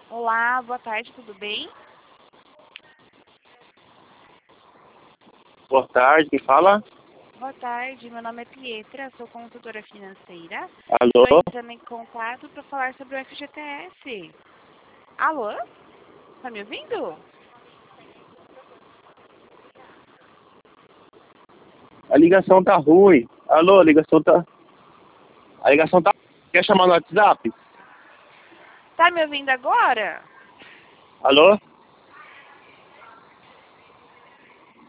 Olá, boa tarde, tudo bem? Boa tarde, quem fala? Boa tarde, meu nome é Pietra, sou consultora financeira. Alô? Estou entrando em contato para falar sobre o FGTS. Alô? Tá me ouvindo? A ligação tá ruim. Alô, a ligação tá... Quer chamar no WhatsApp? Tá me ouvindo agora? Alô?